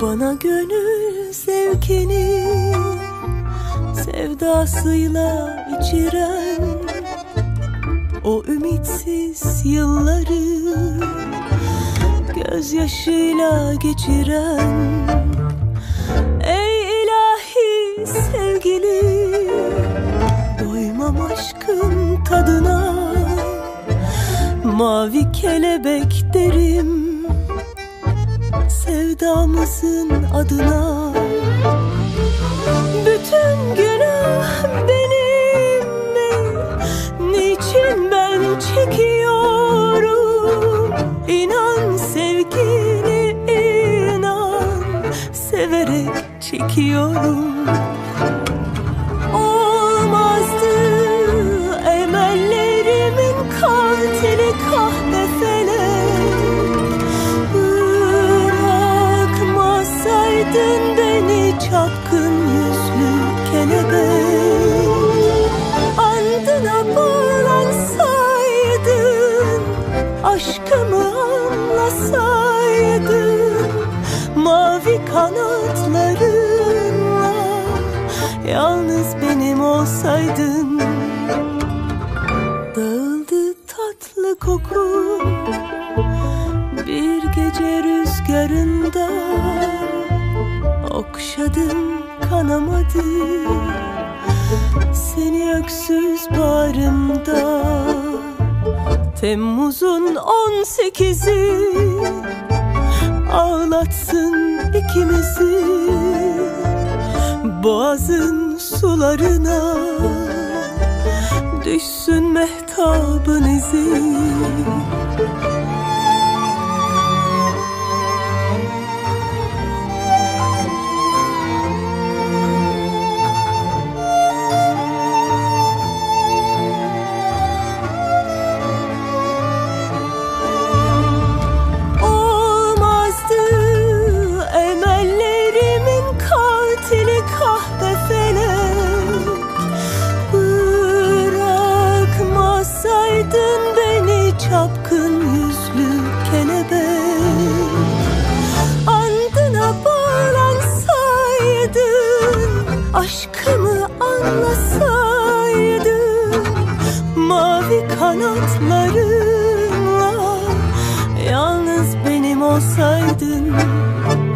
Bana gönül zevkini sevdasıyla içiren, o ümitsiz yılları gözyaşıyla geçiren, ey ilahi sevgili, doymam aşkın tadına, mavi kelebek derim sevdamızın adına. Bütün günah benim mi? Niçin ben çekiyorum? İnan sevgili, inan, severek çekiyorum. Olmazdı emellerimin katili kahve felek, bırakmasaydın beni çapkın yüzlü kelebek, andına bağlansaydın, aşkımı anlasaydın, mavi kanatlarınla yalnız benim olsaydın. Dağıldı tatlı koku bir gece rüzgarında, okşadım kanamadı seni öksüz bağrımda. Temmuz'un 18'i ağlatsın ikimizi, boğazın sularına düşsün mehtabın izi. Çapkın yüzlü kelebek, andına bağlansaydın, aşkımı anlasaydın, mavi kanatlarınla yalnız benim olsaydın.